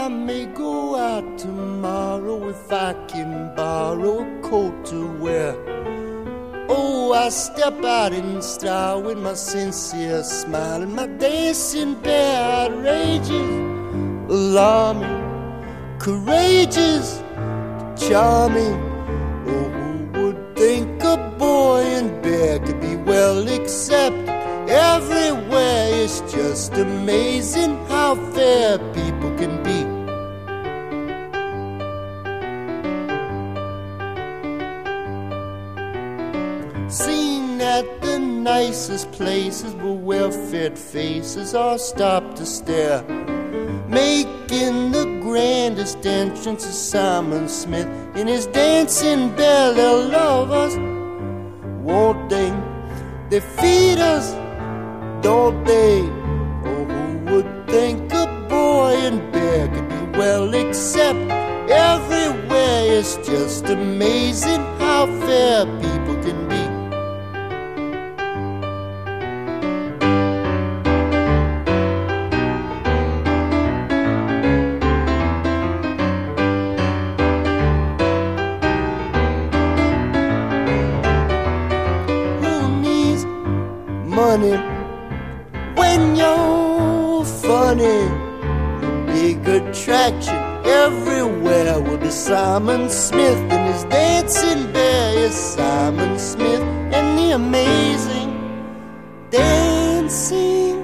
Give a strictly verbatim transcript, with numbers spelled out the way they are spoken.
I may go out tomorrow if I can borrow a coat to wear. Oh, I step out in style with my sincere smile and my dancing bear, outrageous, alarming, courageous, charming. Oh, who would think a boy in bear could be well accepted everywhere? It's just amazing how fair people can be. Seen at the nicest places where well-fed faces all stop to stare, making the grandest entrance is Simon Smith in his dancing bear. They'll love us, won't they? They feed us, don't they? Oh, who would think a boy in bear could be well accepted everywhere? It's just amazing how fair people can be. Money when you're funny, big attraction everywhere will be Simon Smith and his dancing bear. Yes, Simon Smith and the amazing dancing